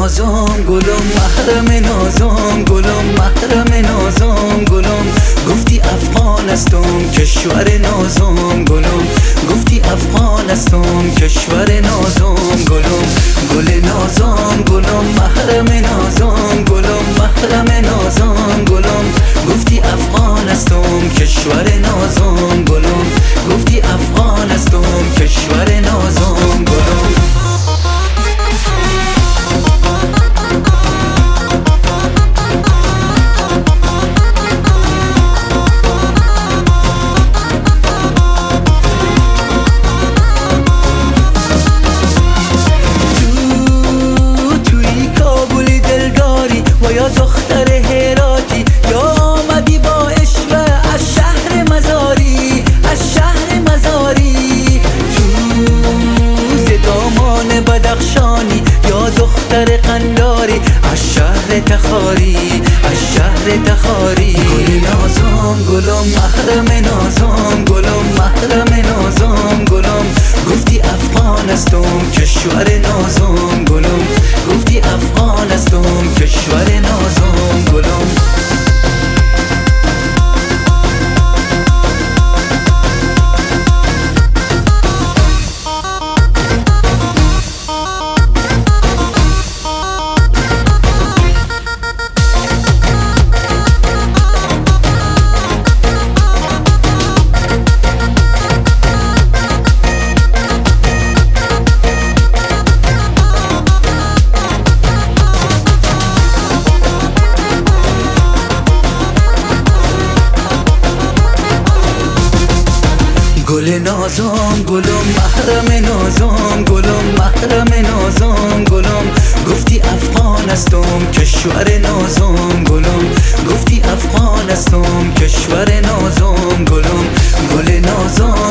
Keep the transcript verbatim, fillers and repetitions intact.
نازم گلم، محرم نازم گلم، محرم نازم گلم. گفتی افغان هستم کشور نازم گلم، گفتی افغان هستم کشور نازم گلم. گل نازم گلم، محرم نازم گلم، محرم نازم گلم. گفتی افغان هستم کشور نازم گلم، گفتی افغان هستم کشور نازم گلم. یا دختر هراتی یا آمدی با عشق از شهر مزاری، از شهر مزاری. تو زدامان بدخشانی یا دختر قنداری از شهر تخاری، از شهر تخاری. گل نازم گلم، محرم نازم گلم، محرم نازم گلم. گفتی افغان هستم کشور نازم گلم، گفتی افغان هستم کشور نازم گلم. گل نازم گلم، محرم نازم گلم، محرم نازم گلم. گفتی افغان هستم کشور نازم گلم، گفتی افغان هستم کشور نازم گلم. گل نازم